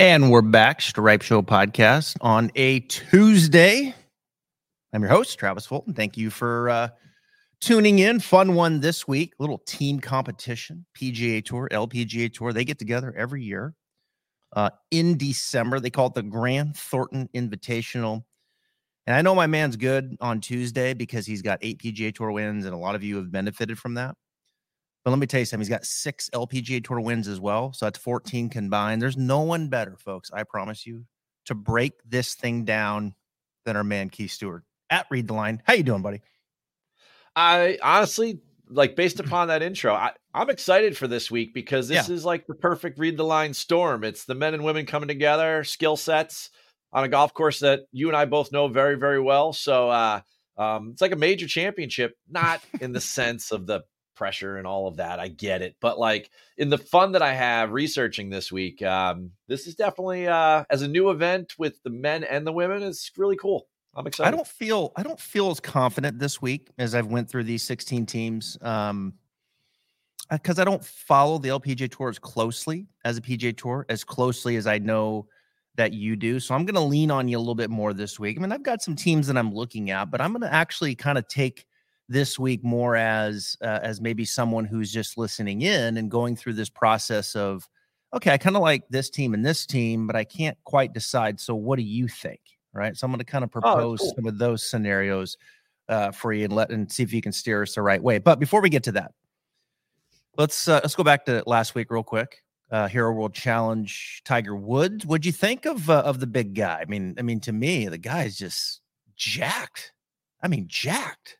And we're back, Stripe Show podcast on a Tuesday. I'm your host, Travis Fulton. Thank you for tuning in. Fun one this week, little team competition, PGA Tour, LPGA Tour. They get together every year in December. They call it the Grant Thornton Invitational. And I know my man's good on Tuesday because he's got 8 PGA Tour wins, and a lot of you have benefited from that. But let me tell you something. He's got 6 LPGA Tour wins as well. So that's 14 combined. There's no one better, folks, I promise you, to break this thing down than our man, Keith Stewart. At Read the Line. How you doing, buddy? I honestly, based upon that intro, I'm excited for this week because this is like the perfect Read the Line storm. It's the men and women coming together, skill sets on a golf course that you and I both know very, very well. So it's like a major championship, not in the sense of the pressure and all of that. I get it. But like in the fun that I have researching this week, this is definitely as a new event with the men and the women, it's really cool. I'm excited. I don't feel as confident this week as I've went through these 16 teams. Because I don't follow the LPGA Tour as closely as a PGA Tour, as closely as I know that you do. So I'm going to lean on you a little bit more this week. I mean, I've got some teams that I'm looking at, but I'm going to actually kind of take this week more as maybe someone who's just listening in and going through this process of, okay, I kind of like this team and this team, but I can't quite decide. So what do you think? Right. So I'm going to kind of propose some of those scenarios for you and see if you can steer us the right way. But before we get to that, let's go back to last week real quick. Hero World Challenge, Tiger Woods. What'd you think of the big guy? I mean, to me, the guy is just jacked. I mean, jacked.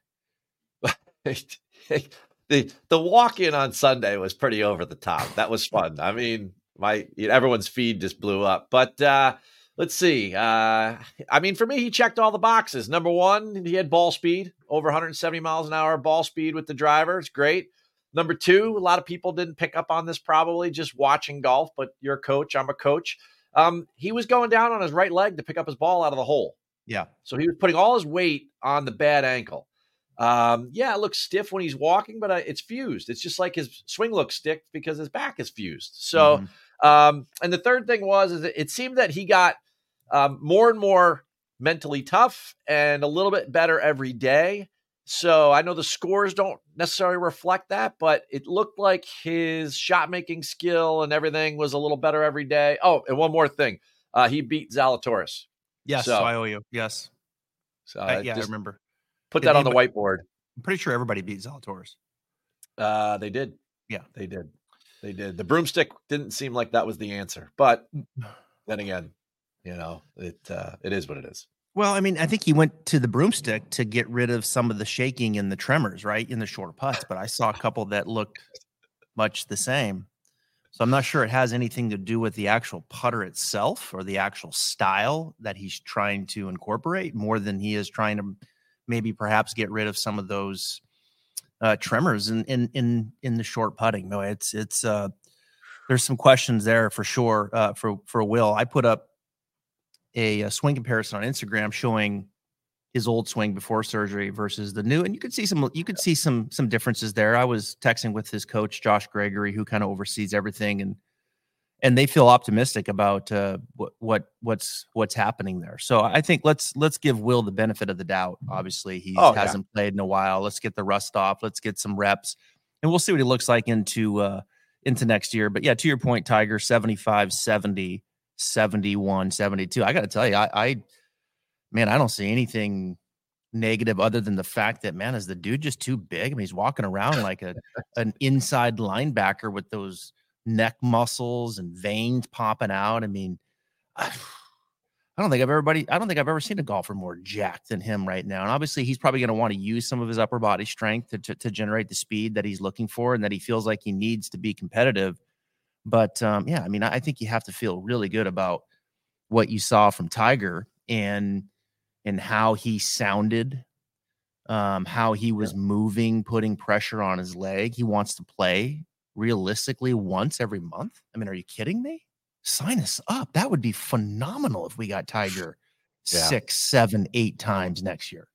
The walk-in on Sunday was pretty over the top. That was fun. I mean, everyone's feed just blew up. But let's see. I mean, for me, he checked all the boxes. Number one, he had ball speed, over 170 miles an hour ball speed with the driver. It's great. Number two, a lot of people didn't pick up on this probably just watching golf, but you're a coach. I'm a coach. He was going down on his right leg to pick up his ball out of the hole. Yeah. So he was putting all his weight on the bad ankle. It looks stiff when he's walking, but it's fused. It's just like his swing looks stiff because his back is fused. So, and the third thing is that it seemed that he got more and more mentally tough and a little bit better every day. So I know the scores don't necessarily reflect that, but it looked like his shot making skill and everything was a little better every day. Oh, and one more thing. He beat Zalatoris. Yes. So I owe you. Yes. So I remember. Put that on the whiteboard. I'm pretty sure everybody beat Zalatoris. They did. Yeah, they did. The broomstick didn't seem like that was the answer, but then again, it is what it is. Well, I mean, I think he went to the broomstick to get rid of some of the shaking and the tremors, right, in the short putts. But I saw a couple that looked much the same. So I'm not sure it has anything to do with the actual putter itself or the actual style that he's trying to incorporate more than he is trying to maybe perhaps get rid of some of those tremors in the short putting. No, it's there's some questions there for sure for Will. I put up a swing comparison on Instagram showing his old swing before surgery versus the new, and you could see some differences there. I was texting with his coach Josh Gregory, who kind of oversees everything, and they feel optimistic about what's happening there. So I think let's give Will the benefit of the doubt. Obviously, he hasn't played in a while. Let's get the rust off. Let's get some reps, and we'll see what he looks like into next year. But yeah, to your point, Tiger 75, 70, 71, 72. I got to tell you, I don't see anything negative other than the fact that, man, is the dude just too big? I mean, he's walking around like an inside linebacker with those neck muscles and veins popping out. I mean, I don't think I've ever seen a golfer more jacked than him right now. And obviously he's probably going to want to use some of his upper body strength to generate the speed that he's looking for and that he feels like he needs to be competitive. But I think you have to feel really good about what you saw from Tiger and how he sounded, how he was moving, putting pressure on his leg. He wants to play realistically once every month. I mean, are you kidding me? Sign us up. That would be phenomenal if we got Tiger 6, 7, 8 times next year.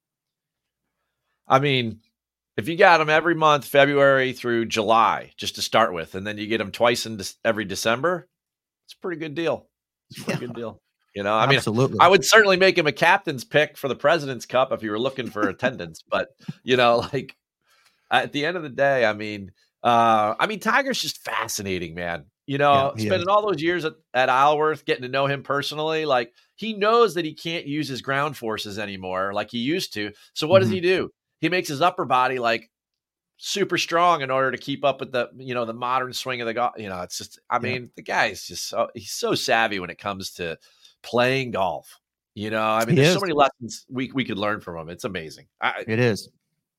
I mean, if you got him every month, February through July, just to start with, and then you get him twice in every December, it's a pretty good deal. It's a pretty good deal. You know, I mean, Absolutely. I would certainly make him a captain's pick for the President's Cup if you were looking for attendance. But, you know, like at the end of the day, I mean, Tiger's just fascinating, man. You know, spending all those years at Isleworth, getting to know him personally, like he knows that he can't use his ground forces anymore like he used to. So what does he do? He makes his upper body like super strong in order to keep up with the, you know, the modern swing of the golf. You know, it's just, I mean, the guy is just he's so savvy when it comes to playing golf. You know, I mean, there's so many lessons we could learn from him. It's amazing. It is.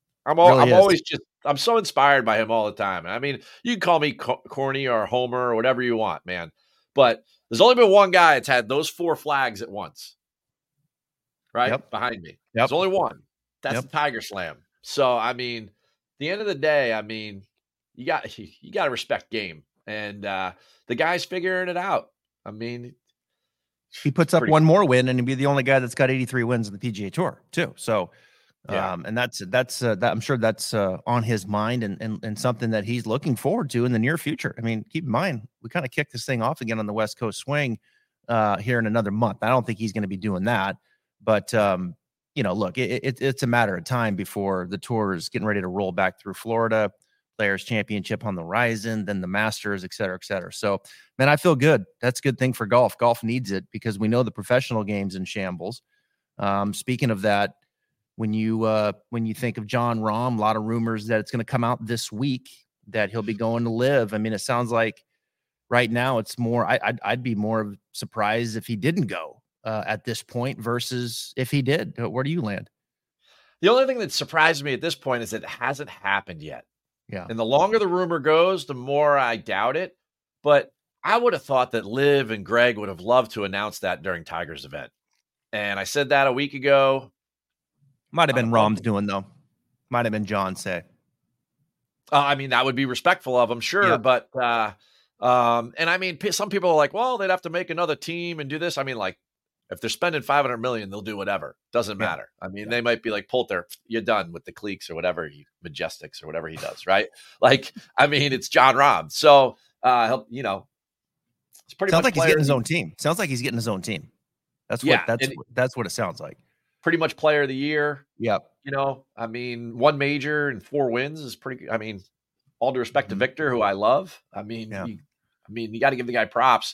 I'm so inspired by him all the time. I mean, you can call me corny or Homer or whatever you want, man. But there's only been one guy that's had those 4 flags at once, right? Behind me. There's only one. That's the Tiger Slam. So, I mean, at the end of the day, I mean, you got to respect game. And the guy's figuring it out. I mean, he puts up one more win and he'd be the only guy that's got 83 wins in the PGA Tour, too. So, and that's I'm sure that's on his mind and something that he's looking forward to in the near future. I mean, keep in mind, we kind of kicked this thing off again on the West Coast swing here in another month. I don't think he's going to be doing that, but you know, look, it's a matter of time before the tour is getting ready to roll back through Florida. Players Championship on the horizon, then the Masters, et cetera, et cetera. So, man, I feel good. That's a good thing for golf. Golf needs it because we know the professional game's in shambles. Speaking of that, when you think of Jon Rahm, a lot of rumors that it's going to come out this week that he'll be going to LIV. I mean, it sounds like right now it's more. I'd be more surprised if he didn't go at this point versus if he did. Where do you land? The only thing that surprised me at this point is it hasn't happened yet. Yeah. And the longer the rumor goes, the more I doubt it. But I would have thought that Liv and Greg would have loved to announce that during Tiger's event. And I said that a week ago. Might have been Rahm's doing, though. Might have been John say. I mean, that would be respectful of him, sure. Yeah. But, and I mean, some people are like, well, they'd have to make another team and do this. I mean, like, if they're spending $500 million, they'll do whatever. Doesn't matter. I mean, they might be like, Poulter, you're done with the cliques or whatever, Majestics or whatever he does, right? Like, I mean, it's Jon Rahm. So, you know, it's pretty sounds much like he's getting his own team. Sounds like he's getting his own team. That's what it sounds like. Pretty much player of the year. Yep. You know, I mean, 1 major and 4 wins is pretty. I mean, all due respect to Victor, who I love. I mean, you got to give the guy props.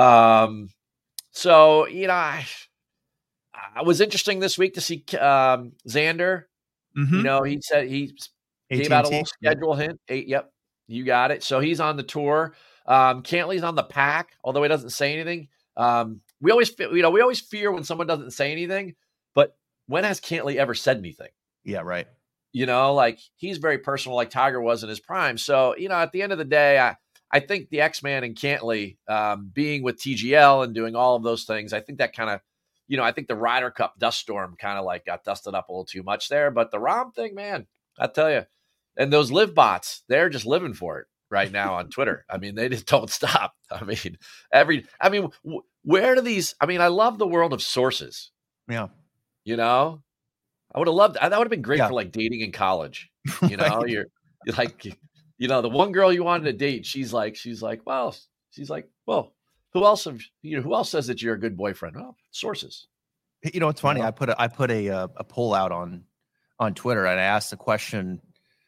So, you know, I was interesting this week to see Xander. You know, he said he gave out a little schedule hint. Yep, you got it. So he's on the tour. Cantley's on the pack, although he doesn't say anything. We always fear when someone doesn't say anything, but when has Cantley ever said anything? Yeah, right. You know, like he's very personal, like Tiger was in his prime. So, you know, at the end of the day, I think the X-Man and Cantley being with TGL and doing all of those things, I think that kind of, you know, I think the Ryder Cup dust storm kind of like got dusted up a little too much there. But the Rahm thing, man, I tell you, and those live bots, they're just living for it right now on Twitter. I mean, they just don't stop. I mean, where do these, I mean, I love the world of sources. Yeah. You know, I would have loved, that would have been great for like dating in college. You know, you're like, you know, the one girl you wanted to date, she's like, well, who else says that you're a good boyfriend? Well, sources. You know, it's funny. I put a poll out on Twitter and I asked the question,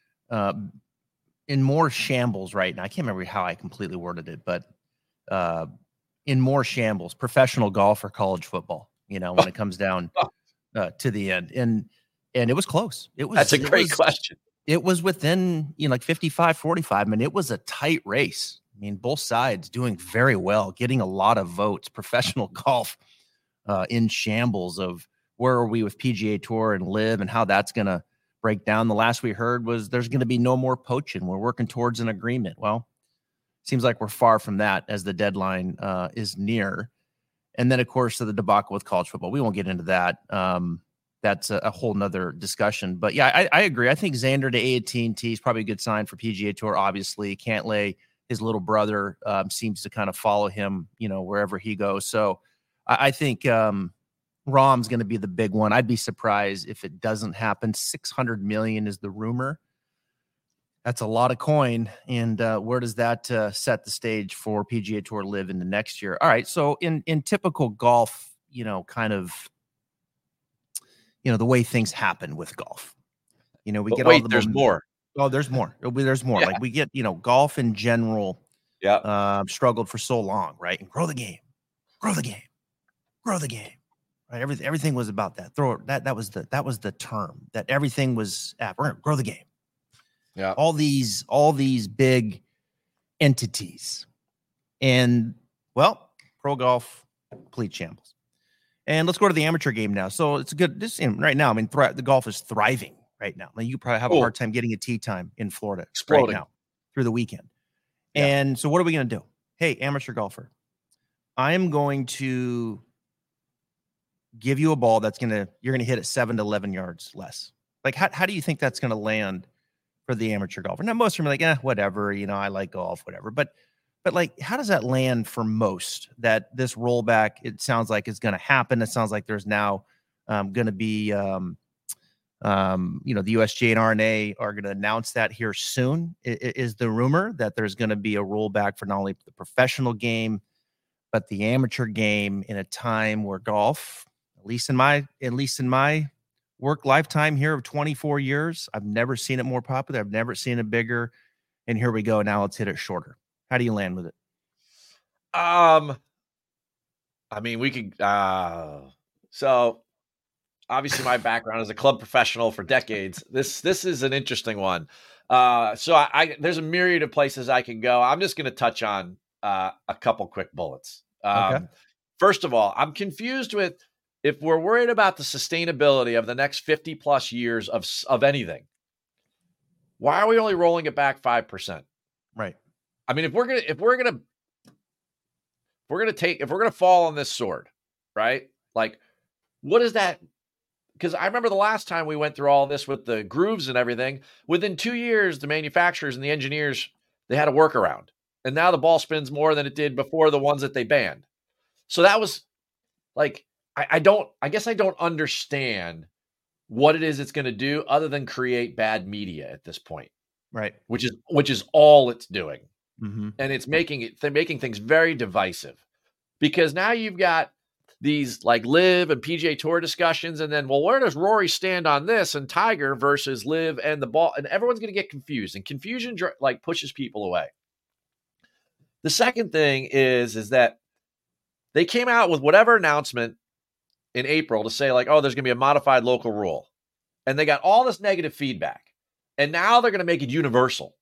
in more shambles right now, I can't remember how I completely worded it, but in more shambles, professional golf or college football, you know, when it comes down to the end. And it was close. That's a great question. It was within, you know, like 55-45. I mean, it was a tight race. I mean, both sides doing very well, getting a lot of votes. Professional golf in shambles of where are we with PGA Tour and LIV and how that's going to break down. The last we heard was there's going to be no more poaching. We're working towards an agreement. Well, seems like we're far from that as the deadline is near. And then, of course, the debacle with college football. We won't get into that. That's a whole nother discussion. But, yeah, I agree. I think Xander to AT&T is probably a good sign for PGA Tour, obviously. Cantlay, his little brother, seems to kind of follow him, you know, wherever he goes. So I think Rahm's going to be the big one. I'd be surprised if it doesn't happen. $600 million is the rumor. That's a lot of coin. And where does that set the stage for PGA Tour Live into next year? All right. So in typical golf, kind of, the way things happen with golf, we get all the there's more. Oh, there's more. There's more. Yeah. Like we get, golf in general, struggled for so long, right? And grow the game, right? Everything was about that. That was the term that everything was at. We're gonna grow the game. Yeah. All these big entities, and pro golf, complete shambles. And let's go to the amateur game now. So it's good. Right now, I mean, the golf is thriving right now. Like you probably have a hard time getting a tee time in Florida right now through the weekend. Yeah. And so what are we going to do? Hey, amateur golfer, I am going to give you a ball you're going to hit it 7 to 11 yards less. Like, how do you think that's going to land for the amateur golfer? Now, most of them are like, whatever, I like golf, whatever. But like, how does that land for most that this rollback, it sounds like it's going to happen. It sounds like there's now going to be, the USGA and R&A are going to announce that here soon. Is the rumor that there's going to be a rollback for not only the professional game, but the amateur game in a time where golf, at least in my work lifetime here of 24 years, I've never seen it more popular. I've never seen it bigger. And here we go. Now let's hit it shorter. How do you land with it? I mean, we could, so obviously my background as a club professional for decades. This is an interesting one. So there's a myriad of places I can go. I'm just going to touch on a couple quick bullets. Okay. First of all, I'm confused with if we're worried about the sustainability of the next 50 plus years of anything. Why are we only rolling it back 5%? Right. I mean, if we're gonna fall on this sword, right? Like, what is that? Because I remember the last time we went through all this with the grooves and everything, within 2 years, the manufacturers and the engineers, they had a workaround. And now the ball spins more than it did before the ones that they banned. So that was like, I guess I don't understand what it is it's going to do other than create bad media at this point. Right. Which is all it's doing. Mm-hmm. And it's making things very divisive, because now you've got these like Live and PGA Tour discussions, and then, well, where does Rory stand on this, and Tiger versus Live and the ball, and everyone's going to get confused, and confusion like pushes people away. The second thing is that they came out with whatever announcement in April to say like, oh, there's going to be a modified local rule, and they got all this negative feedback, and now they're going to make it universal.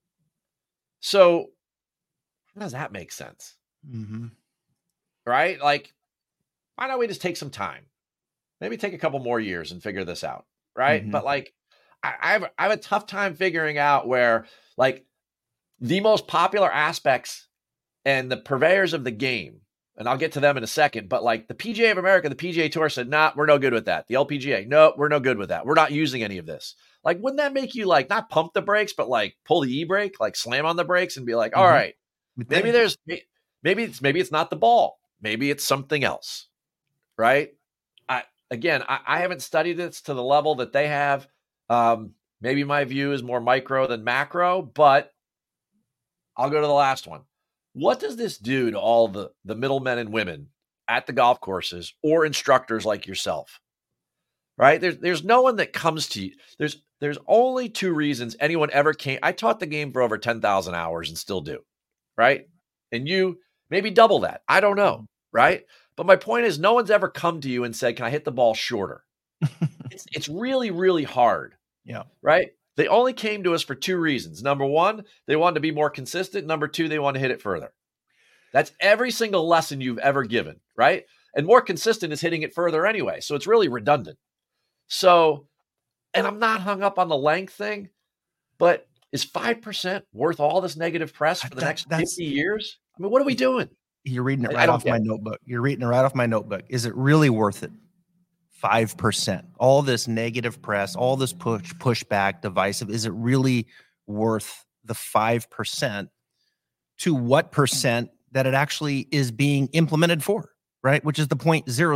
So how does that make sense? Mm-hmm. Right? Like, why don't we just take some time? Maybe take a couple more years and figure this out. Right. Mm-hmm. But like, I have a tough time figuring out where like the most popular aspects and the purveyors of the game, and I'll get to them in a second, but like the PGA of America, the PGA Tour said, nah, we're no good with that. The LPGA, no, we're no good with that. We're not using any of this. Like, wouldn't that make you like not pump the brakes, but like pull the e-brake, like slam on the brakes and be like, all right, maybe it's not the ball. Maybe it's something else. Right. I haven't studied this to the level that they have. Maybe my view is more micro than macro, but I'll go to the last one. What does this do to all the middlemen and women at the golf courses or instructors like yourself? Right? There's no one that comes to you. There's only 2 reasons anyone ever came. I taught the game for over 10,000 hours and still do. Right? And you maybe double that. I don't know. Right? But my point is, no one's ever come to you and said, can I hit the ball shorter? It's really, really hard. Yeah. Right? They only came to us for 2 reasons. Number 1, they wanted to be more consistent. Number 2, they want to hit it further. That's every single lesson you've ever given, right? And more consistent is hitting it further anyway. So it's really redundant. So, and I'm not hung up on the length thing, but is 5% worth all this negative press for the next 50 years? I mean, what are we doing? You're reading it right off my notebook. You're reading it right off my notebook. Is it really worth it? 5%. All this negative press, all this pushback, divisive. Is it really worth the 5%? To what percent that it actually is being implemented for, right? Which is the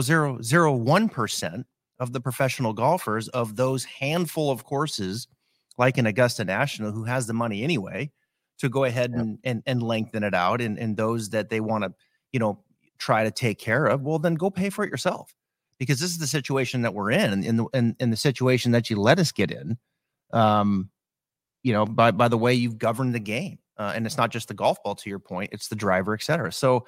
0.0001% of the professional golfers of those handful of courses like an Augusta National, who has the money anyway, to go ahead and lengthen it out. And those that they want to, try to take care of, well, then go pay for it yourself, because this is the situation that we're in the situation that you let us get in, by the way you've governed the game. And it's not just the golf ball, to your point, it's the driver, et cetera. So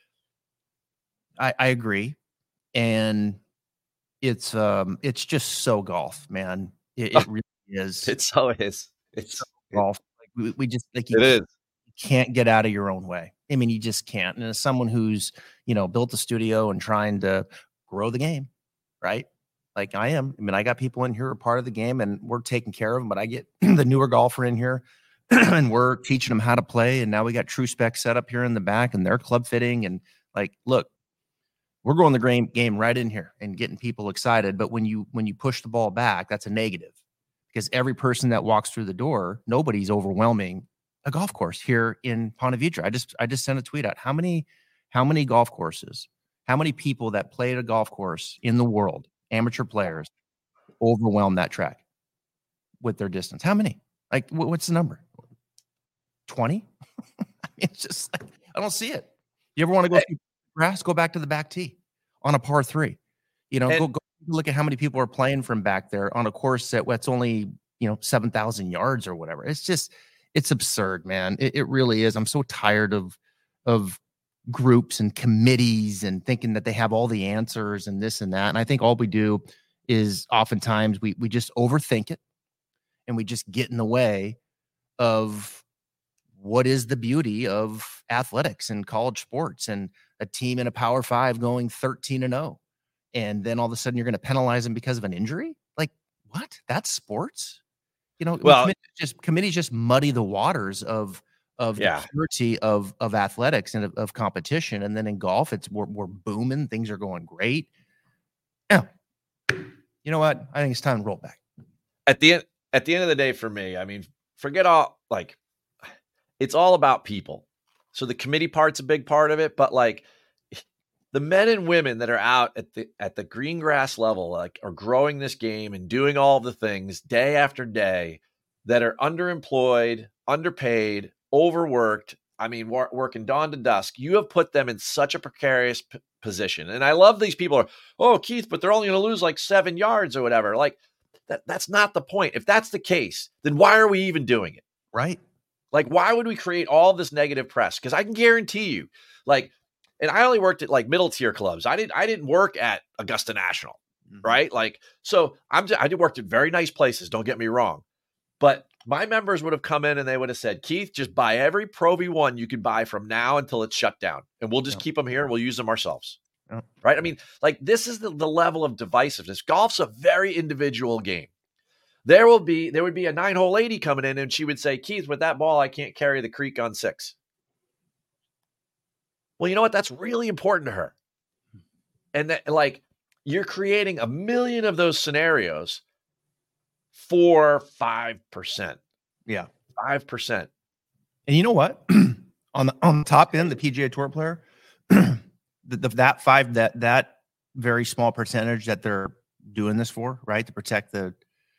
I agree. And it's just so golf, man. It really is. It so is. It's so golf. Like we just like it is. You can't get out of your own way. I mean, you just can't. And as someone who's, built a studio and trying to grow the game, right? Like I am. I mean, I got people in here who are part of the game and we're taking care of them, but I get the newer golfer in here and we're teaching them how to play. And now we got True Spec set up here in the back and their club fitting. And like, look, we're growing the game right in here and getting people excited. But when you push the ball back, that's a negative, because every person that walks through the door, nobody's overwhelming a golf course here in Ponte Vedra. I just sent a tweet out. How many golf courses, how many people that play at a golf course in the world, amateur players, overwhelm that track with their distance? How many? Like, what's the number? 20? It's just like, I don't see it. You ever want to go see grass? Go back to the back tee on a par 3. Go look at how many people are playing from back there on a course that's only 7,000 yards or whatever. It's absurd, man. It really is. I'm so tired of groups and committees and thinking that they have all the answers and this and that. And I think all we do is oftentimes we just overthink it and we just get in the way of what is the beauty of athletics and college sports and a team in a Power 5 going 13-0. And then all of a sudden you're going to penalize them because of an injury? Like, what? That's sports? Well, committees just muddy the waters of the purity of athletics and of competition. And then in golf, we're booming. Things are going great. Yeah. You know what? I think it's time to roll back. At the end of the day, for me, I mean, forget all, like, it's all about people. So the committee part's a big part of it, but like the men and women that are out at the green grass level, like, are growing this game and doing all the things day after day, that are underemployed, underpaid, overworked. I mean, working dawn to dusk. You have put them in such a precarious position. And I love these people are, oh, Keith, but they're only going to lose like 7 yards or whatever. Like that's not the point. If that's the case, then why are we even doing it? Right. Like, why would we create all this negative press? Because I can guarantee you, like, and I only worked at like middle tier clubs. I didn't work at Augusta National, right? Like, so I worked at very nice places. Don't get me wrong, but my members would have come in and they would have said, Keith, just buy every Pro V1 you can buy from now until it's shut down, and we'll just keep them here and we'll use them ourselves, right? I mean, like, this is the level of divisiveness. Golf's a very individual game. There would be a 9-hole lady coming in and she would say, Keith, with that ball, I can't carry the creek on 6. Well, you know what? That's really important to her. And that, like, you're creating a million of those scenarios for 5%. Yeah. 5%. And you know what? on the top end, the PGA Tour player, that very small percentage that they're doing this for, right? To protect the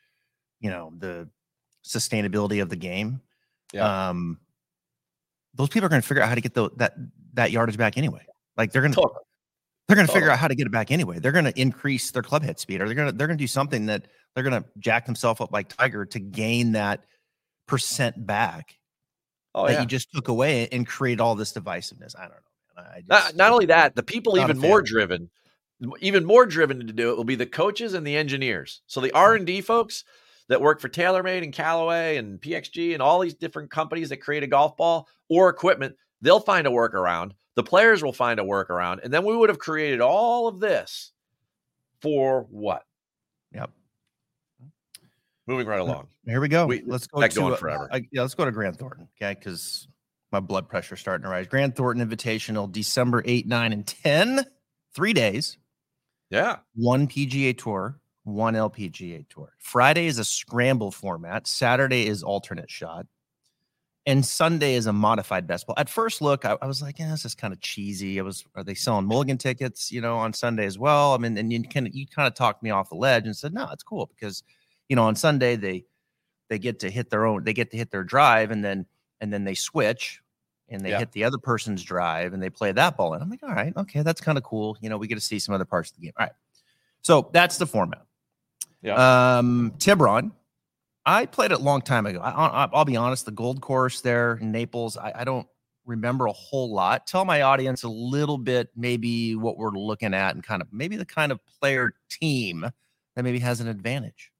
sustainability of the game. Yeah. Those people are going to figure out how to get that yardage back anyway. Like they're going to figure out how to get it back anyway. They're going to increase their club head speed, or they're going to do something that they're going to jack themselves up like Tiger to gain that percent back you just took away and create all this divisiveness. I don't know. Not only that, the people even more driven to do it will be the coaches and the engineers. So the R&D folks that work for TaylorMade and Callaway and PXG and all these different companies that create a golf ball or equipment, they'll find a workaround. The players will find a workaround. And then we would have created all of this for what? Yep. Moving right along. Here we go. Let's go going forever. Let's go to Grant Thornton, okay? Because my blood pressure is starting to rise. Grant Thornton Invitational, December 8, 9, and 10. 3 days. Yeah. 1 PGA Tour, 1 LPGA Tour. Friday is a scramble format. Saturday is alternate shot. And Sunday is a modified best ball. At first look, I was like, this is kind of cheesy. Are they selling mulligan tickets, on Sunday as well? I mean, and you kind of talked me off the ledge and said, no, it's cool because, on Sunday they get to hit their drive, and then they switch and they hit the other person's drive and they play that ball. And I'm like, all right, okay, that's kind of cool. We get to see some other parts of the game. All right. So that's the format. Yeah. Tiburon, I played it a long time ago. I'll be honest, the Gold Course there in Naples, I don't remember a whole lot. Tell my audience a little bit, maybe what we're looking at and kind of maybe the kind of player team that maybe has an advantage.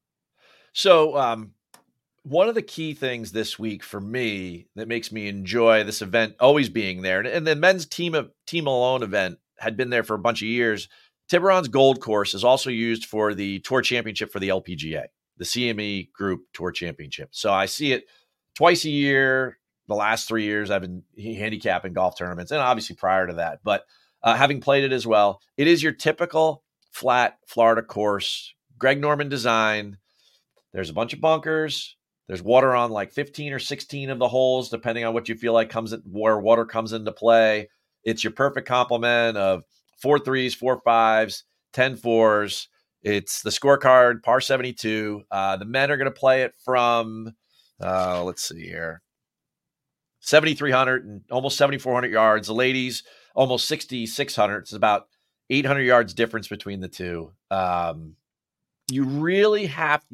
So, one of the key things this week for me that makes me enjoy this event always being there, and the men's team alone event had been there for a bunch of years. Tiburon's Gold Course is also used for the Tour Championship for the LPGA, the CME Group Tour Championship. So I see it twice a year. The last 3 years I've been handicapping golf tournaments, and obviously prior to that, but having played it as well, it is your typical flat Florida course, Greg Norman design. There's a bunch of bunkers. There's water on like 15 or 16 of the holes, depending on what you feel like where water comes into play. It's your perfect complement of 4 3s, 4 5s, 10 4s. It's the scorecard, par 72. The men are going to play it from, let's see here, 7,300 and almost 7,400 yards. The ladies, almost 6,600. It's about 800 yards difference between the two. You really have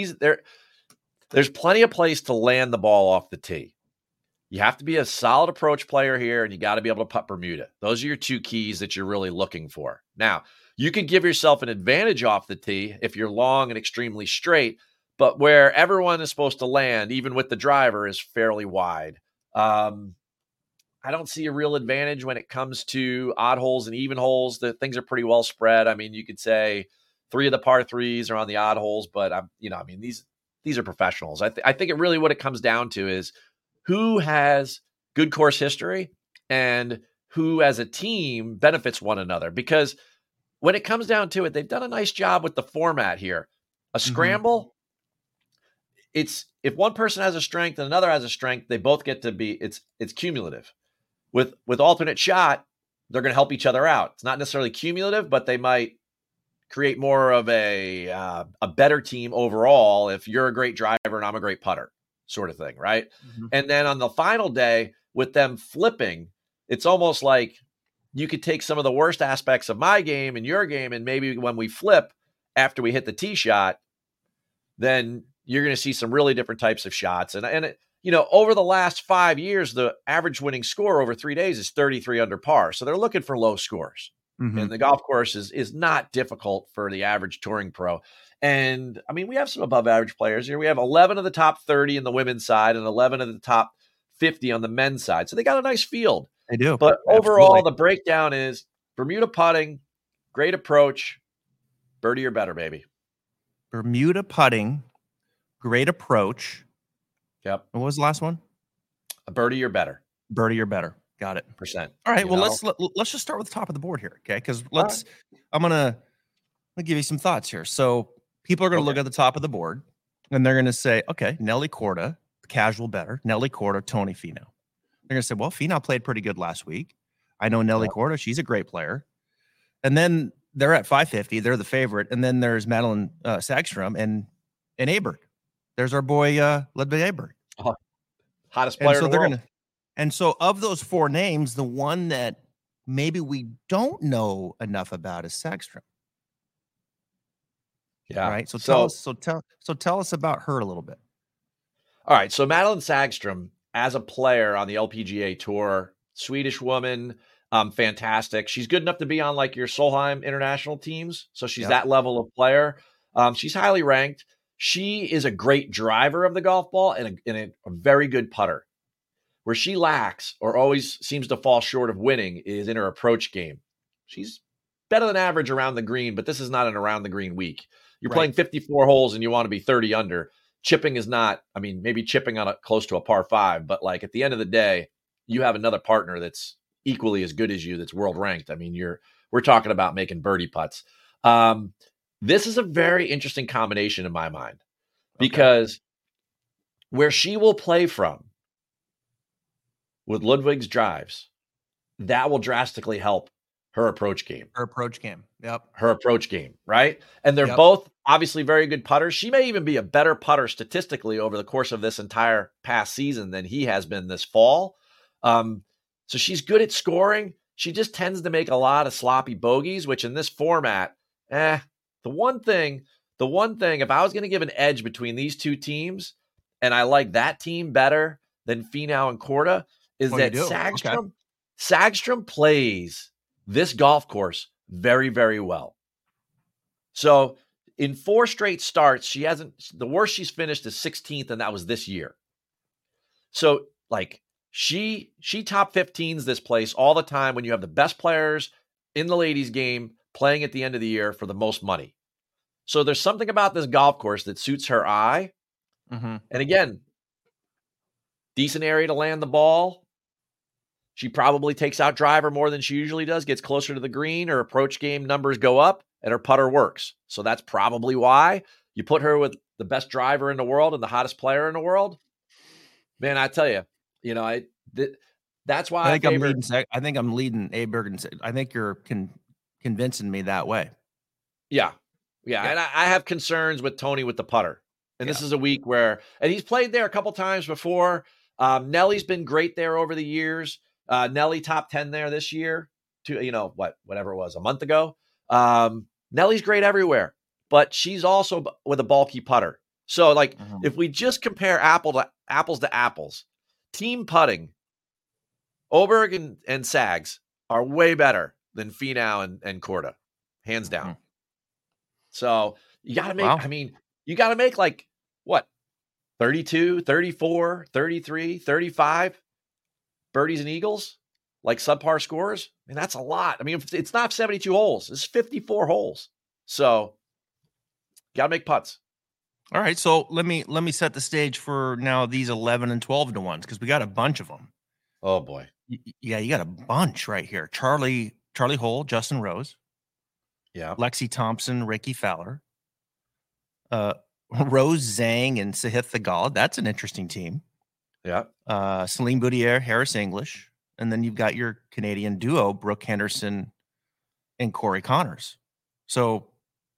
there's plenty of place to land the ball off the tee. You have to be a solid approach player here, and you got to be able to putt Bermuda. Those are your two keys that you're really looking for. Now, you can give yourself an advantage off the tee if you're long and extremely straight, but where everyone is supposed to land, even with the driver, is fairly wide. I don't see a real advantage when it comes to odd holes and even holes. The things are pretty well spread. I mean, you could say 3 of the par 3s are on the odd holes, but these are professionals. I think it really what it comes down to is who has good course history and who as a team benefits one another. Because when it comes down to it, they've done a nice job with the format here. A scramble, it's if one person has a strength and another has a strength, they both get to be, it's cumulative. With alternate shot, they're going to help each other out. It's not necessarily cumulative, but they might create more of a better team overall if you're a great driver and I'm a great putter, sort of thing, right? And then on the final day, with them flipping, it's almost like you could take some of the worst aspects of my game and your game, and maybe when we flip after we hit the tee shot, then you're going to see some really different types of shots. And over the last 5 years, the average winning score over 3 days is 33 under par. So they're looking for low scores. And the golf course is not difficult for the average touring pro. And I mean, we have some above average players here. We have 11 of the top 30 in the women's side and 11 of the top 50 on the men's side. So they got a nice field. They do. But overall, the breakdown is Bermuda putting, great approach, birdie or better, baby. Bermuda putting, great approach. Yep. And what was the last one? A birdie or better. Birdie or better. Got it. Percent. All right. Well, let's just start with the top of the board here, okay? Because I'm gonna give you some thoughts here. So people are gonna look at the top of the board, and they're gonna say, okay, Nelly Korda, the casual better. Nelly Korda, Tony Finau. They're gonna say, well, Finau played pretty good last week. I know Nelly Korda; she's a great player. And then they're at 550. They're the favorite. And then there's Madeline Sagstrom and Aberg. There's our boy Ludwig Aberg, hottest player in the world. And so of those 4 names, the one that maybe we don't know enough about is Sagstrom. Yeah. Right. So tell us about her a little bit. All right. So Madeline Sagstrom, as a player on the LPGA Tour, Swedish woman, fantastic. She's good enough to be on like your Solheim international teams. So she's that level of player. She's highly ranked. She is a great driver of the golf ball and a very good putter. Where she lacks or always seems to fall short of winning is in her approach game. She's better than average around the green, but this is not an around the green week. You're playing 54 holes and you want to be 30 under. Chipping is not, I mean, maybe chipping on close to a par 5, but like at the end of the day, you have another partner that's equally as good as you that's world ranked. I mean, we're talking about making birdie putts. This is a very interesting combination in my mind because where she will play from with Ludwig's drives, that will drastically help her approach game. Her approach game. Yep. Her approach game, right? And they're both obviously very good putter. She may even be a better putter statistically over the course of this entire past season than he has been this fall. So she's good at scoring. She just tends to make a lot of sloppy bogeys, which in this format, the one thing, if I was going to give an edge between these two teams, and I like that team better than Finau and Korda, is that Sagstrom plays this golf course very, very well. So in 4 straight starts, the worst she's finished is 16th, and that was this year. So like she top 15s this place all the time when you have the best players in the ladies game playing at the end of the year for the most money. So there's something about this golf course that suits her eye. Mm-hmm. And again, decent area to land the ball. She probably takes out driver more than she usually does, gets closer to the green. Her approach game numbers go up, and her putter works. So that's probably why you put her with the best driver in the world and the hottest player in the world. Man, I tell you, that's why I think I'm leading Aberg. I think you're convincing me that way. Yeah. And I have concerns with Tony with the putter. And this is a week where, and he's played there a couple times before. Nellie's been great there over the years. Nellie top 10 there this year, whatever it was, a month ago. Nellie's great everywhere, but she's also with a bulky putter. So if we just compare apples to apples, team putting, Oberg and Sags are way better than Finau and Korda, hands down. Mm-hmm. So you got to make, you got to make 32, 34, 33, 35 birdies and eagles, like subpar scores. I mean, that's a lot. I mean, it's not 72 holes, it's 54 holes. So got to make putts. All right. So let me set the stage for now these 11 and 12 to ones, because we got a bunch of them. Oh boy. Yeah, you got a bunch right here. Charlie Hole, Justin Rose. Yeah. Lexi Thompson, Ricky Fowler. Rose Zhang and Sahith Theegala. That's an interesting team. Yeah. Celine Boutier, Harris English. And then you've got your Canadian duo, Brooke Henderson and Corey Connors. So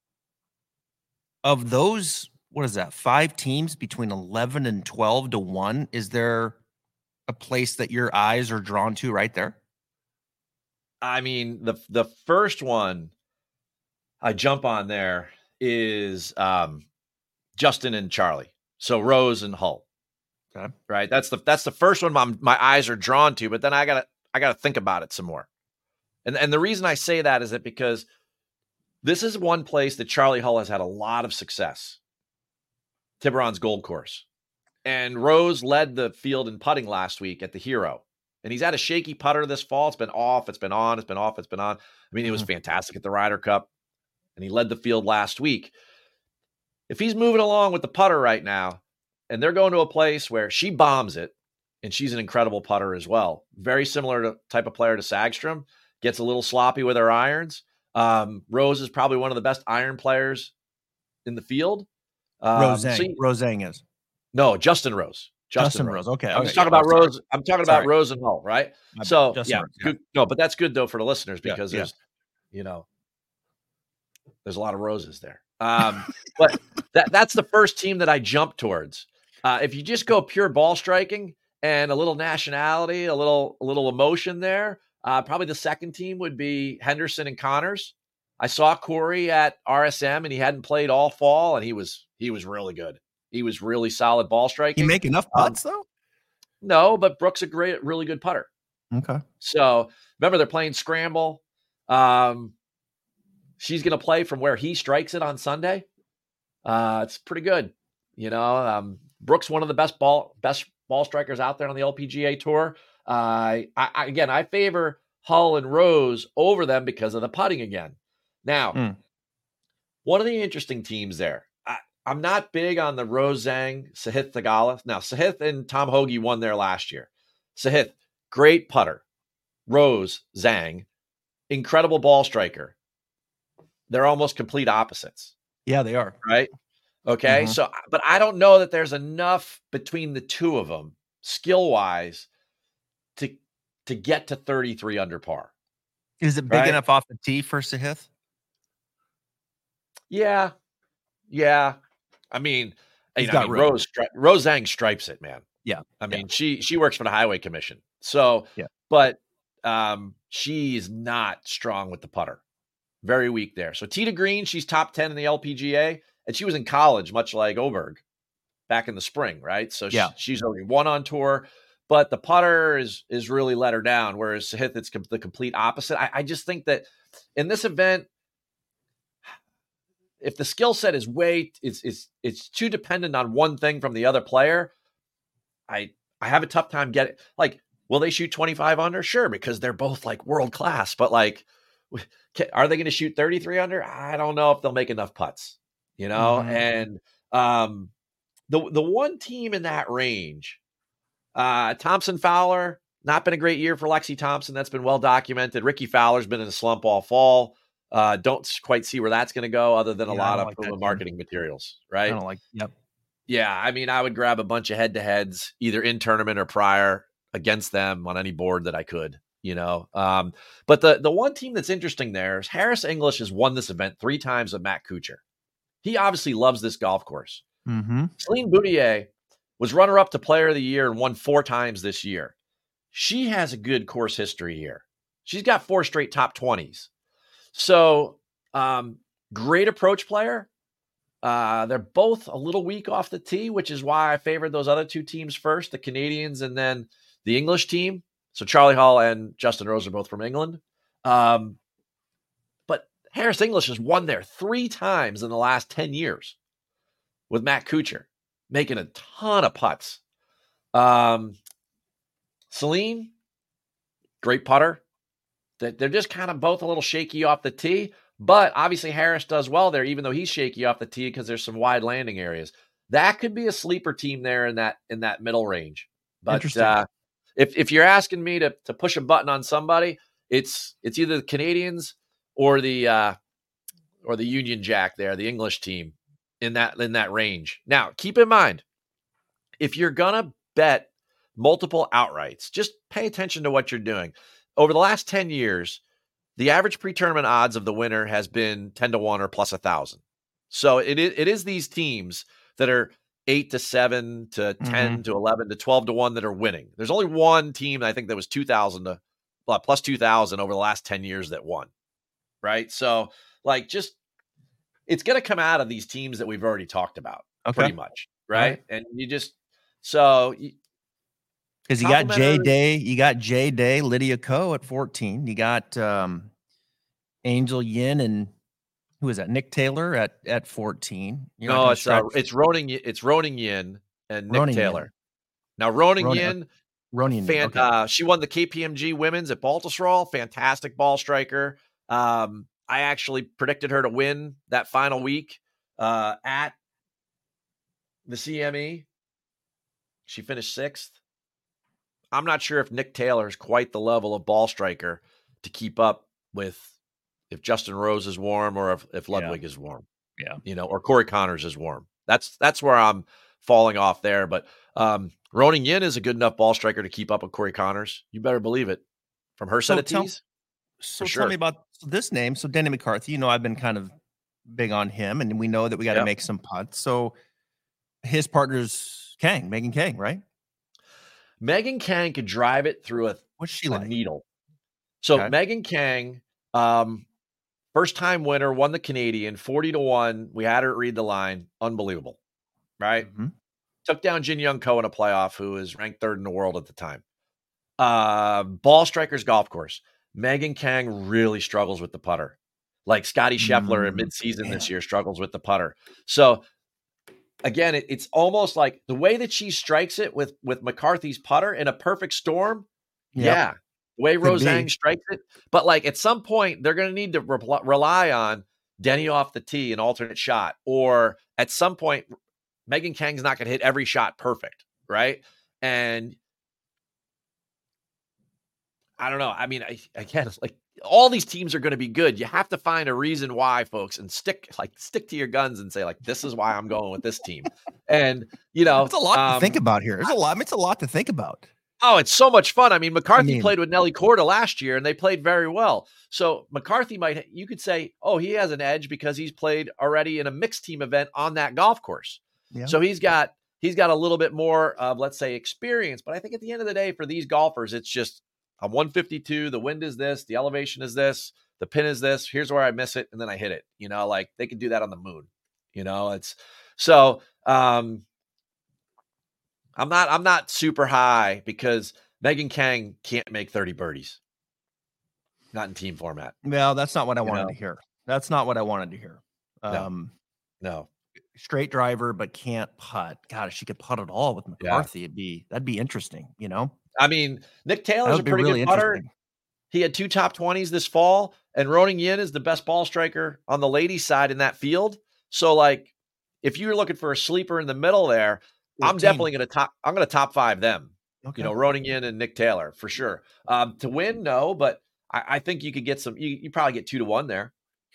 of those, what is that, 5 teams between 11 and 12 to 1? Is there a place that your eyes are drawn to right there? I mean, the first one I jump on there is Justin and Charlie. So Rose and Hull. Okay. Right. That's the first one my eyes are drawn to, but then I gotta think about it some more. And the reason I say that is that because this is one place that Charlie Hull has had a lot of success. Tiburon's Gold Course. And Rose led the field in putting last week at the Hero. And he's had a shaky putter this fall. It's been off, it's been on, it's been off, it's been on. I mean, he was fantastic at the Ryder Cup, and he led the field last week. If he's moving along with the putter right now, and they're going to a place where she bombs it, and she's an incredible putter as well, very similar type of player to Sagstrom, gets a little sloppy with her irons. Rose is probably one of the best iron players in the field. Rose Zhang is. No, Justin Rose. Justin Rose. Okay. I'm just talking about Rose. I'm talking about Rose and Hull, right? So Rose, good. No, but that's good though for the listeners because there's a lot of roses there. But that's the first team that I jump towards. If you just go pure ball striking and a little nationality, a little emotion there, probably the second team would be Henderson and Connors. I saw Corey at RSM, and he hadn't played all fall, and he was really good. He was really solid ball striking. He make enough putts though? No, but Brooke's really good putter. Okay. So remember, they're playing scramble. She's going to play from where he strikes it on Sunday. It's pretty good. Brooke's one of the best ball strikers out there on the LPGA Tour. I favor Hull and Rose over them because of the putting again. Now, one of the interesting teams there. I'm not big on the Rose Zhang, Sahith Theegala. Now, Sahith and Tom Hoge won there last year. Sahith, great putter. Rose Zhang, incredible ball striker. They're almost complete opposites. Yeah, they are. Right? Okay. So, but I don't know that there's enough between the two of them skill-wise to get to 33 under par. Is it big enough off the tee for Sahith? Yeah. Yeah. I mean, He's got room. Rose Zhang stripes it, man. Yeah. I mean, she works for the Highway Commission. So, yeah. But she's not strong with the putter. Very weak there. So Tita Green, she's top 10 in the LPGA, and she was in college, much like Oberg, back in the spring, right? So she's already won on tour, but the putter is really let her down, whereas Sahith, it's the complete opposite. I just think that in this event, if the skill set is it's too dependent on one thing from the other player, I have a tough time getting, like, will they shoot 25 under? Sure, because they're both like world class, but like, are they going to shoot 33 under? I don't know if they'll make enough putts, and the one team in that range, Thompson Fowler, not been a great year for Lexi Thompson. That's been well documented. Ricky Fowler's been in a slump all fall. Don't quite see where that's going to go other than a lot of marketing materials, right? I don't like, Yeah, I mean, I would grab a bunch of head-to-heads, either in tournament or prior, against them on any board that I could, But the one team that's interesting there is Harris English has won this event 3 times with Matt Kuchar. He obviously loves this golf course. Celine Boutier was runner-up to Player of the Year and won 4 times this year. She has a good course history here. She's got 4 straight top 20s. So, great approach player. They're both a little weak off the tee, which is why I favored those other 2 teams first, the Canadians and then the English team. So Charlie Hall and Justin Rose are both from England. But Harris English has won there 3 times in the last 10 years with Matt Kuchar, making a ton of putts. Celine, great putter. They're just kind of both a little shaky off the tee, but obviously Harris does well there, even though he's shaky off the tee because there's some wide landing areas. That could be a sleeper team there in that middle range. But if you're asking me to push a button on somebody, it's either the Canadians or the Union Jack there, the English team in that range. Now, keep in mind, if you're gonna bet multiple outrights, just pay attention to what you're doing. Over the last 10 years, the average pre-tournament odds of the winner has been 10-1 or plus 1,000. So it is these teams that are 8-7 to 10 to 11 to 12 to 1 that are winning. There's only one team I think that was 2,000 to plus 2,000 over the last 10 years that won. Right. So it's going to come out of these teams that we've already talked about pretty much. Right. And because you got Jay Day, Lydia Ko at 14. You got Angel Yin and who is that? Nick Taylor at 14. It's Roning Yin and Nick Roning Taylor. Yin. Now Roning Yin, she won the KPMG Women's at Baltusrol. Fantastic ball striker. I actually predicted her to win that final week at the CME. She finished 6th. I'm not sure if Nick Taylor is quite the level of ball striker to keep up with if Justin Rose is warm or if Ludwig is warm. Yeah. Or Corey Connors is warm. That's where I'm falling off there. But Roning Yin is a good enough ball striker to keep up with Corey Connors. You better believe it. From her set of tees. So tell me about this name. So Denny McCarthy, I've been kind of big on him, and we know that we got to make some putts. So his partner's Megan Kang, right? Megan Kang could drive it through a needle. So Megan Kang, first time winner, won the Canadian 40-1. We had her read the line. Unbelievable. Right? Took down Jin Young Ko in a playoff, who is ranked 3rd in the world at the time. Ball Strikers Golf Course. Megan Kang really struggles with the putter. Like Scotty Scheffler in midseason this year struggles with the putter. So again, it's almost like the way that she strikes it with McCarthy's putter in a perfect storm. Yeah. The way Rose Zhang strikes it. But like at some point, they're going to need to rely on Denny off the tee, an alternate shot. Or at some point, Megan Kang's not going to hit every shot perfect. Right. And I don't know. I mean, again, it's like all these teams are going to be good. You have to find a reason why, folks, and stick to your guns and say, this is why I'm going with this team. And, it's a lot to think about here. It's a lot to think about. Oh, it's so much fun. I mean, McCarthy I mean, played with Nelly Korda last year, and they played very well. So McCarthy you could say, oh, he has an edge because he's played already in a mixed team event on that golf course. yeah. So he's got a little bit more of, let's say, experience. But I think at the end of the day, for these golfers, it's just I'm 152. The wind is this, the elevation is this, the pin is this. Here's where I miss it, and then I hit it. Like they could do that on the moon. It's so. I'm not super high because Megan Kang can't make 30 birdies. Not in team format. Well, that's not what I wanted to hear. That's not what I wanted to hear. No. Straight driver, but can't putt. God, if she could putt at all with McCarthy, that'd be interesting, I mean, Nick Taylor's a pretty good putter. He had 2 top 20s this fall, and Ronan Yin is the best ball striker on the ladies' side in that field. So, like, if you're looking for a sleeper in the middle there, I'm definitely going to top 5 them. Okay. Ronan Yin and Nick Taylor for sure. To win, no, but I think you could get some. You probably get 2-1 there.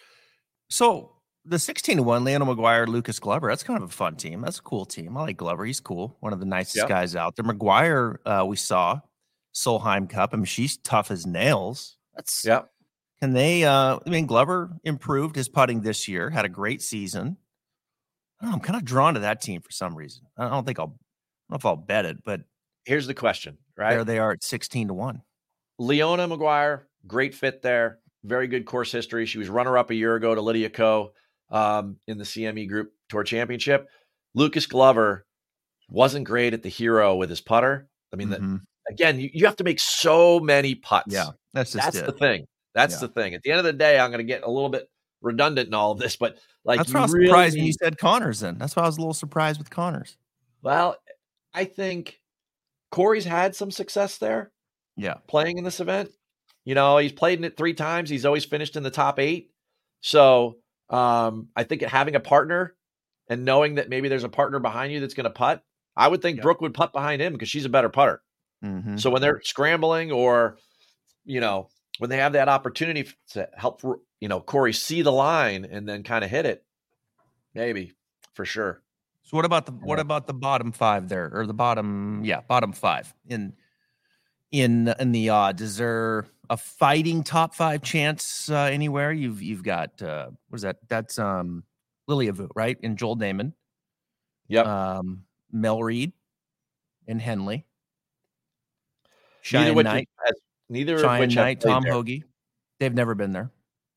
So the 16-1, Leona Maguire, Lucas Glover. That's kind of a fun team. That's a cool team. I like Glover. He's cool. One of the nicest guys out there. Maguire, we saw Solheim Cup. I mean, she's tough as nails. Can they? I mean, Glover improved his putting this year. Had a great season. I don't know, I'm kind of drawn to that team for some reason. I don't know if I'll bet it, but here's the question, right? There they are at 16-1. Leona Maguire, great fit there. Very good course history. She was runner-up a year ago to Lydia Ko in the CME Group Tour Championship. Lucas Glover wasn't great at the Hero with his putter. I mean, again, you have to make so many putts. Yeah, that's the thing. That's the thing. At the end of the day, I'm going to get a little bit redundant in all of this, but that's why I was surprised when you said Connors. Then that's why I was a little surprised with Connors. Well, I think Corey's had some success there. Yeah, playing in this event. He's played in it 3 times. He's always finished in the top 8. So I think having a partner and knowing that maybe there's a partner behind you that's going to putt, I would think Brooke would putt behind him because she's a better putter. Mm-hmm. So when they're scrambling or, when they have that opportunity to help, Corey see the line and then kind of hit it, maybe for sure. So what about the bottom 5 there, or the bottom 5 in the odds? Is there a fighting top 5 chance anywhere? You've got what is that? That's Lilia Vu, right? And Joel Damon. Yep. Mel Reed and Henley. Cheyenne Knight, Tom Hoge. They've never been there.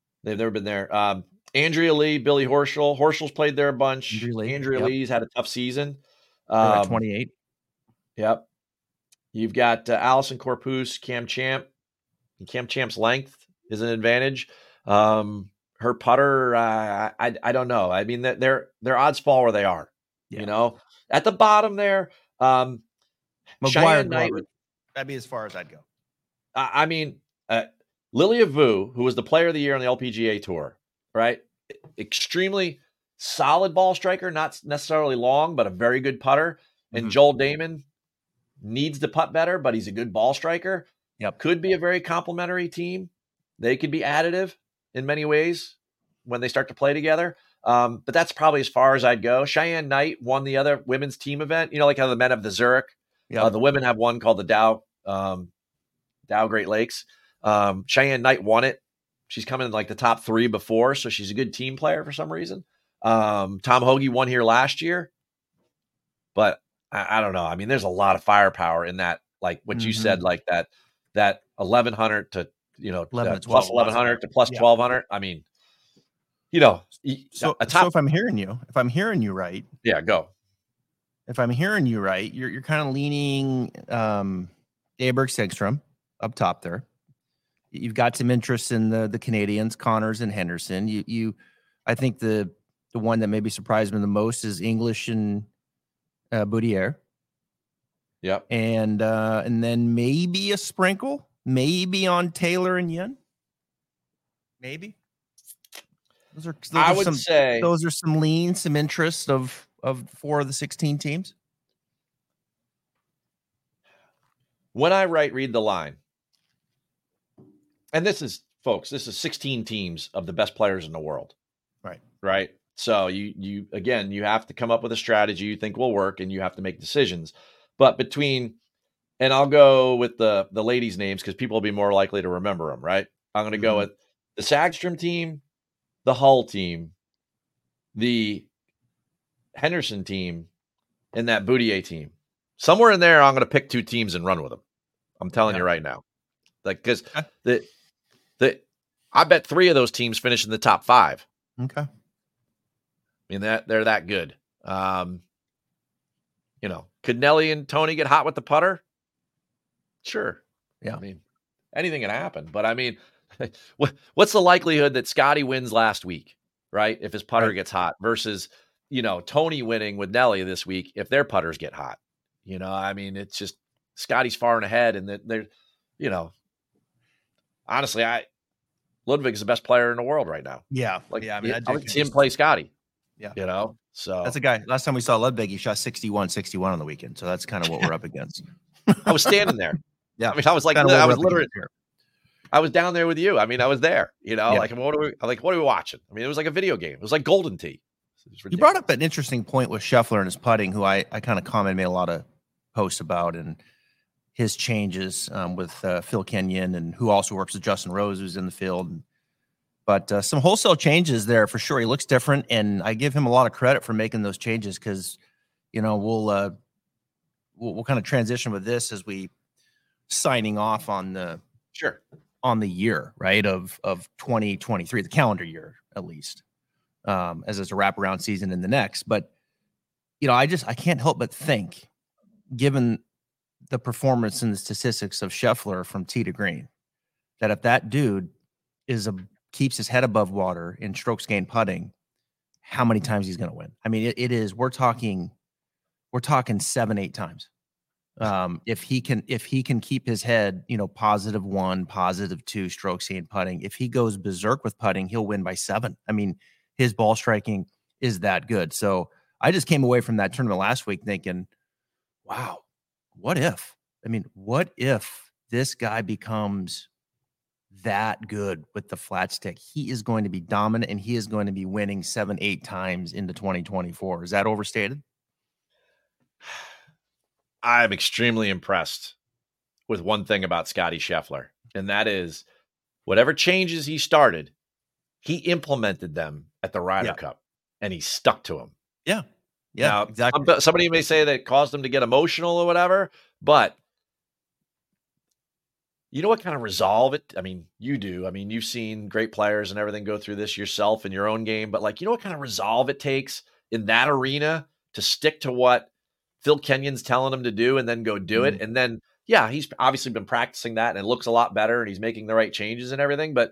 Andrea Lee, Billy Horschel. Horschel's played there a bunch. Andrea Lee's had a tough season. 28. Yep. You've got Allison Corpus, Cam Champ. Cam Champ's length is an advantage. Her putter, I don't know. I mean, their odds fall where they are. Yeah. At the bottom there, Maguire Knight. That'd be as far as I'd go. I mean, Lilia Vu, who was the player of the year on the LPGA Tour, right? Extremely solid ball striker, not necessarily long, but a very good putter. And Joel Damon needs to putt better, but he's a good ball striker. Yep. Could be a very complimentary team. They could be additive in many ways when they start to play together. But that's probably as far as I'd go. Cheyenne Knight won the other women's team event. Like how the men have the Zurich. Yep. The women have one called the Dow Great Lakes. Cheyenne Knight won it. She's come in like the top 3 before, so she's a good team player for some reason. Tom Hoge won here last year, but I don't know. I mean, there's a lot of firepower in that, like what you said, like that 1100 to plus 1100 to plus 1200. I mean, so if I'm hearing you right, go. If I'm hearing you right, you're kind of leaning Aberg Segstrom up top there. You've got some interest in the Canadians, Connors and Henderson. I think the one that maybe surprised me the most is English and Boudier. Yep. And then maybe a sprinkle, maybe on Taylor and Yin. Maybe. Those are some lean, some interest of 4 of the 16 teams. When I read the line, and this is 16 teams of the best players in the world. Right. So you have to come up with a strategy you think will work, and you have to make decisions. But between and I'll go with the ladies' names because people will be more likely to remember them, right? I'm going to go with the Sagstrom team, the Hull team, the Henderson team, and that Boudier team. Somewhere in there, I'm going to pick 2 teams and run with them. I'm telling you right now. Like, because I bet 3 of those teams finish in the top 5. Okay. I mean, they're that good. Could Nelly and Tony get hot with the putter? Sure. Yeah. I mean, anything can happen. But I mean, what's the likelihood that Scotty wins last week, right? If his putter gets hot versus, Tony winning with Nelly this week if their putters get hot. I mean, it's just Scotty's far and ahead, and they're, honestly, Ludwig is the best player in the world right now. Yeah. Like, yeah. I mean, I like to see him play Scotty. Yeah. So that's a guy. Last time we saw Ludwig, he shot 61-61 on the weekend. So that's kind of what we're up against. I was standing there. Yeah. I mean, I was like, I was literally, I was down there with you. I mean, I was there, like, what are we watching? I mean, it was like a video game. It was like Golden Tee. You brought up an interesting point with Scheffler and his putting, who I kind of commented, made a lot of posts about, and his changes with Phil Kenyon, and who also works with Justin Rose, who's in the field. But some wholesale changes there for sure. He looks different, and I give him a lot of credit for making those changes because, we'll kind of transition with this as we signing off on the year, right, of 2023, the calendar year at least, as it's a wraparound season in the next. But I can't help but think, given the performance and the statistics of Scheffler from tee to green, that if that dude keeps his head above water in strokes gained putting, how many times he's going to win? I mean, we're talking 7-8 times. If he can keep his head, +1, +2 strokes gained putting, if he goes berserk with putting, he'll win by 7. I mean, his ball striking is that good. So I just came away from that tournament last week thinking, wow, what if this guy becomes that good with the flat stick? He is going to be dominant, and he is going to be winning 7-8 times into 2024. Is that overstated? I'm extremely impressed with one thing about Scotty Scheffler, and that is whatever changes he started, he implemented them at the Ryder Cup, and he stuck to them. Yeah. Yeah, now, exactly. Somebody may say that it caused him to get emotional or whatever, but you know what kind of resolve it? I mean, you do. I mean, you've seen great players and everything go through this yourself in your own game, but like, you know what kind of resolve it takes in that arena to stick to what Phil Kenyon's telling him to do and then go do it. And then, he's obviously been practicing that and it looks a lot better and he's making the right changes and everything. But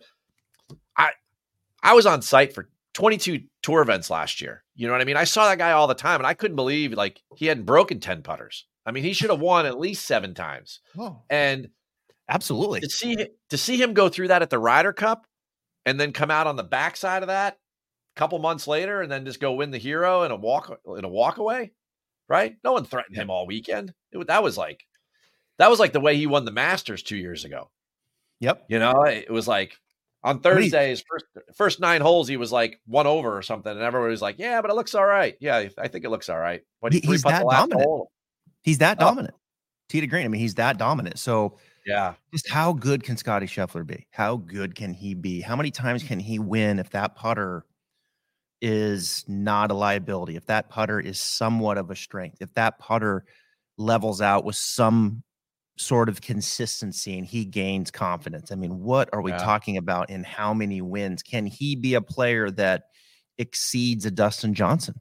I was on site for 22 tour events last year. You know what I mean? I saw that guy all the time and I couldn't believe like he hadn't broken 10 putters. I mean, he should have won at least 7 times. Oh. And absolutely. To see him go through that at the Ryder Cup and then come out on the backside of that a couple months later and then just go win the Hero in a walk away, right? No one threatened him all weekend. That was like the way he won the Masters 2 years ago. Yep. It was like on Thursday, his first 9 holes, he was like 1 over or something, and everybody was like, "Yeah, but it looks all right." Yeah, I think it looks all right. But he's that dominant. He's that dominant. Tee to green. I mean, he's that dominant. So just how good can Scotty Scheffler be? How good can he be? How many times can he win if that putter is not a liability? If that putter is somewhat of a strength? If that putter levels out with some sort of consistency and he gains confidence? I mean, what are we talking about in how many wins? Can he be a player that exceeds a Dustin Johnson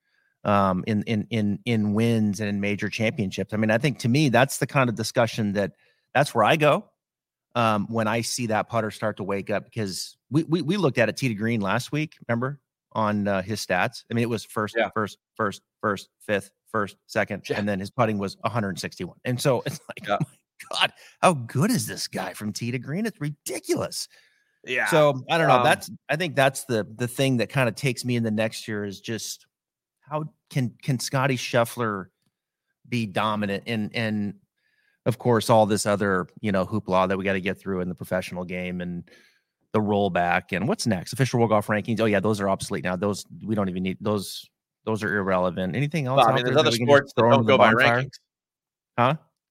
in wins and in major championships? I mean, I think to me, that's the kind of discussion that's where I go when I see that putter start to wake up, because we looked at it tee to green last week, remember, on his stats. I mean, it was first, fifth, first, second, and then his putting was 161. And so it's like, oh my God, how good is this guy from tee to green? It's ridiculous. Yeah. So I don't know. I think that's the thing that kind of takes me in the next year is just how can Scotty Scheffler be dominant and of course all this other, hoopla that we got to get through in the professional game and the rollback and what's next, official World Golf rankings. Oh yeah, those are obsolete now. Those we don't even need those. Those are irrelevant. Anything else? Well, I mean, there's other sports that don't go by rankings. Huh?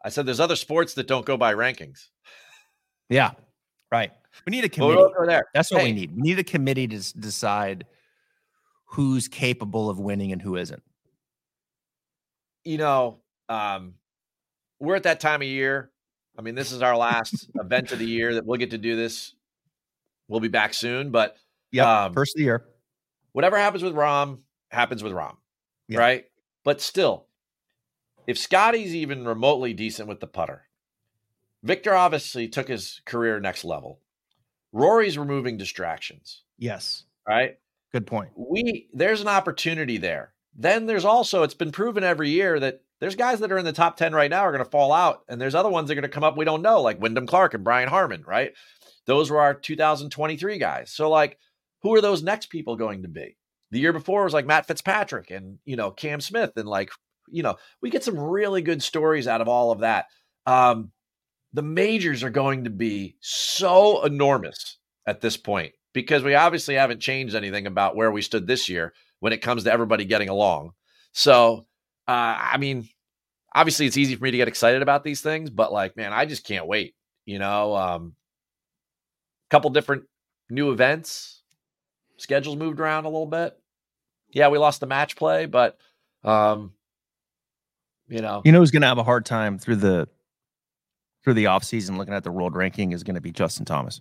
I said there's other sports that don't go by rankings. Yeah, right. We need a But committee. we won't go there. That's what we need. We need a committee to decide who's capable of winning and who isn't. You know, we're at that time of year. I mean, this is our last event of the year that we'll get to do this. We'll be back soon, but first of the year. Whatever happens with Rahm, happens with Rahm, right? But still, if Scotty's even remotely decent with the putter, Victor obviously took his career next level. Rory's removing distractions. Yes. Right? Good point. There's an opportunity there. Then there's also, it's been proven every year that there's guys that are in the top 10 right now are going to fall out. And there's other ones that are going to come up we don't know, like Wyndham Clark and Brian Harman, right? Those were our 2023 guys. So, like, who are those next people going to be? The year before was like Matt Fitzpatrick and, Cam Smith. And, like, we get some really good stories out of all of that. The majors are going to be so enormous at this point because we obviously haven't changed anything about where we stood this year when it comes to everybody getting along. So, I mean, obviously it's easy for me to get excited about these things, but, like, man, I just can't wait. Couple different new events, schedules moved around a little bit. Yeah, we lost the match play, but who's going to have a hard time through the offseason looking at the world ranking is going to be Justin Thomas.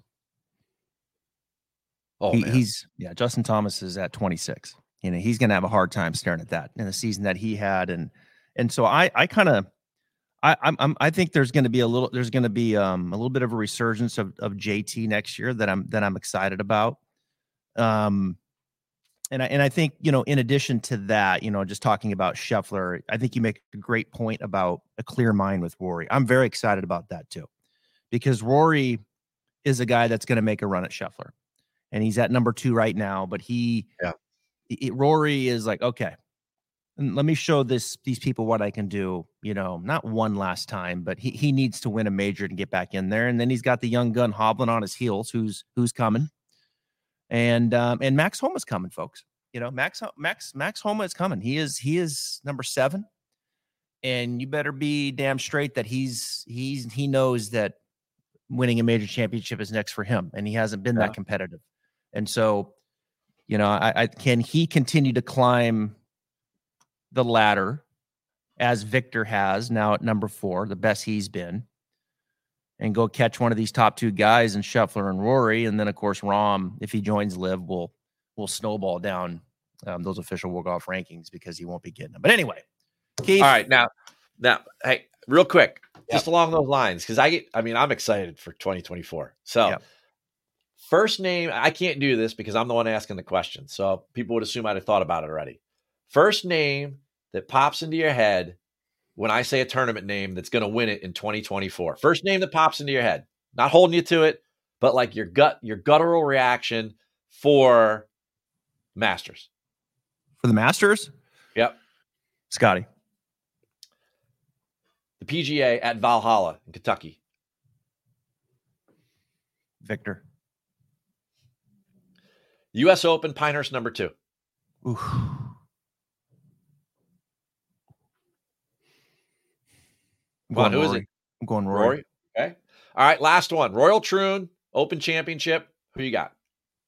Justin Thomas is at 26. He's going to have a hard time staring at that in the season that he had, and so I think there's going to be a little bit of a resurgence of JT next year that I'm excited about. And I think, in addition to that, just talking about Scheffler, I think you make a great point about a clear mind with Rory. I'm very excited about that too, because Rory is a guy that's going to make a run at Scheffler, and he's at number 2 right now. But Rory is like, okay, let me show these people what I can do. Not one last time, but he needs to win a major to get back in there. And then he's got the young gun hobbling on his heels, who's coming. And Max Homa's coming, folks. Max Homa is coming. He is number 7, and you better be damn straight that he knows that winning a major championship is next for him, and he hasn't been that competitive. And so, can he continue to climb the ladder as Victor has now at number 4, the best he's been, and go catch one of these top 2 guys in Scheffler and Rory. And then, of course, Rahm, if he joins LIV, will snowball down those official World Golf rankings because he won't be getting them. But anyway, Keith. All right. Now, hey, real quick, just along those lines, because I'm excited for 2024. So first name, I can't do this because I'm the one asking the question. So people would assume I'd have thought about it already. First name that pops into your head when I say a tournament name that's going to win it in 2024. First name that pops into your head. Not holding you to it, but like your guttural reaction for Masters. For the Masters? Yep. Scotty. The PGA at Valhalla in Kentucky. Victor. U.S. Open, Pinehurst number 2. Oof. Who is it? I'm going Rory. Okay. All right. Last one. Royal Troon Open Championship. Who you got?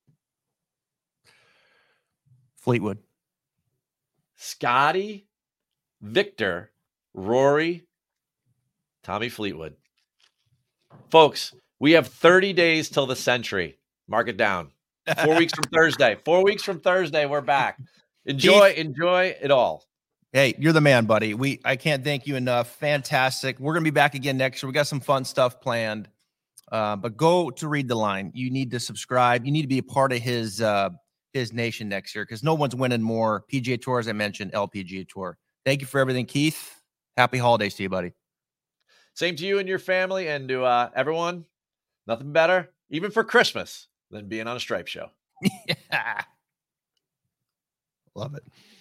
Fleetwood. Scotty, Victor, Rory, Tommy Fleetwood. Folks, we have 30 days till the century. Mark it down. 4 weeks from Thursday. 4 weeks from Thursday, we're back. Enjoy it all. Hey, you're the man, buddy. I can't thank you enough. Fantastic. We're going to be back again next year. We got some fun stuff planned. But go to Read the Line. You need to subscribe. You need to be a part of his nation next year because no one's winning more. PGA Tour, as I mentioned, LPGA Tour. Thank you for everything, Keith. Happy holidays to you, buddy. Same to you and your family, and to everyone. Nothing better, even for Christmas, than being on a Stripe show. Yeah. Love it.